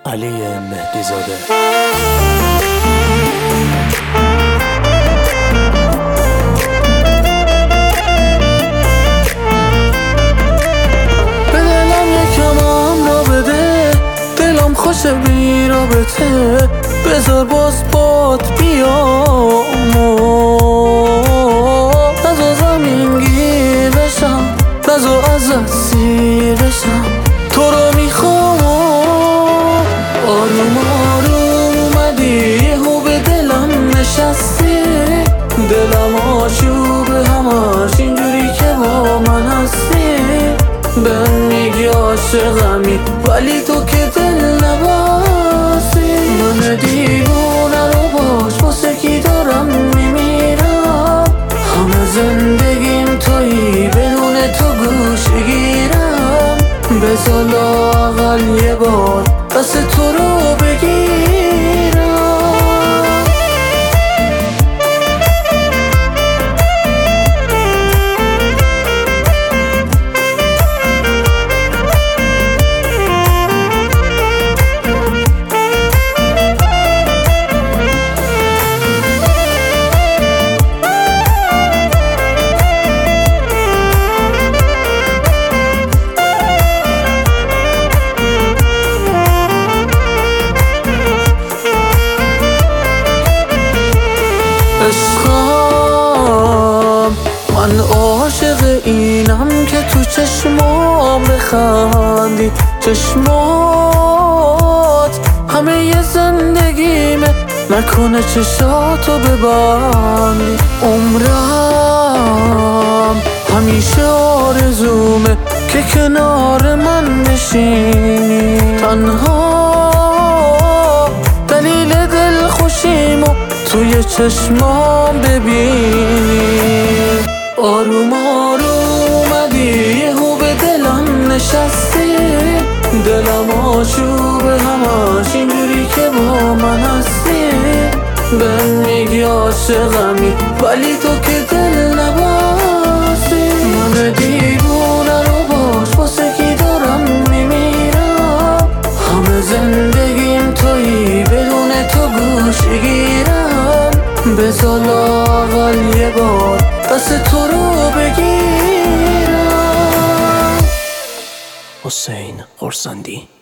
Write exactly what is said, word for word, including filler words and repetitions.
علی مهدی زاده. به دلم یکم امرا بده، دلم خوش بی رابطه، بذار باز باد بیام، نذار زمین گیر بشم، نذار ازت سیر بشم، تو رو میخوام. آروم آروم اومدی یهو به دلم نشستی، دلم آشوبه همش اینجوری که با من هستی. بهم میگی عاشقمی ولی تو که دل نبستی. من دیوونه رو باش واسه کی دارم میمیرم، همه زندگیم تویی بدون تو گوش گیرم. بذار لااقل یه بار دست تو رو بگیرم. عشقم من عاشق اینم که تو چشمام بخندی، چشمات همه ی زندگیمه، نکنه چشاتو ببندی. عمرم همیشه آرزومه که کنار من نشینی، تنها دلیل دل خوشیمو توی چشمام ببینی. آروم آروم اومدی یهو به دلم نشستی، دلم آشوبه همش اینجوری که با من هستی. بهم میگی عاشقمی ولی تو که دل نبستی. من دیوونه رو باش واسه کی دارم میمیرم، همه زندگیم تویی بدون تو گوش گیرم. بذار لااقل یه بار دست تو رو بگیرم. حسین خورسندی.